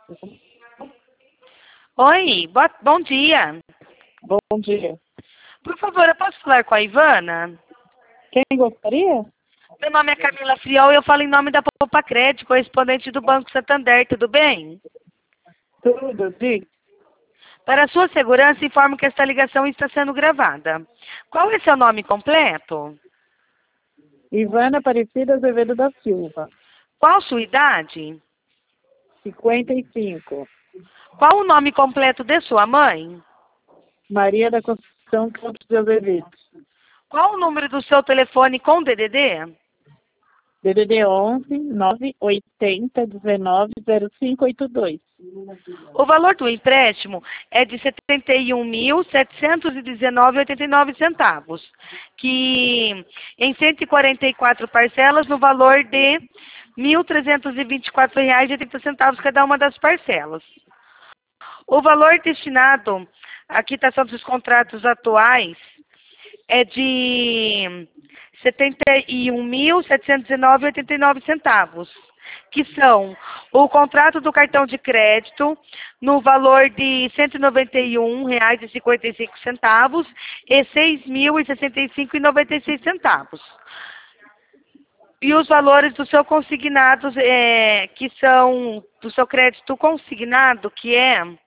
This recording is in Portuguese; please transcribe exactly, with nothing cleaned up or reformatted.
Oi, boa, bom dia. Bom dia. Por favor, eu posso falar com a Ivana? Quem gostaria? Meu nome é Camila Friol e eu falo em nome da Poupa Crédito, correspondente do Banco Santander, tudo bem? Tudo, diga. Para a sua segurança, informo que esta ligação está sendo gravada. Qual é seu nome completo? Ivana Aparecida Azevedo da Silva, Qual sua idade? cinquenta e cinco. Qual o nome completo de sua mãe? Maria da Conceição Campos de Azevedo. Qual o número do seu telefone com D D D? D D D onze, nove oitenta, dezenove, zero cinco oito dois. O valor do empréstimo é de setenta e um mil, setecentos e dezenove reais e oitenta e nove centavos, que em cento e quarenta e quatro parcelas no valor de mil trezentos e vinte e quatro reais e oitenta centavos cada uma das parcelas. O valor destinado à quitação dos contratos atuais é de setenta e um mil, setecentos e dezenove reais e oitenta e nove centavos, que são o contrato do cartão de crédito no valor de cento e noventa e um reais e cinquenta e cinco centavos e seis mil e sessenta e cinco reais e noventa e seis centavos. E os valores do seu consignado, é, que são do seu crédito consignado, que é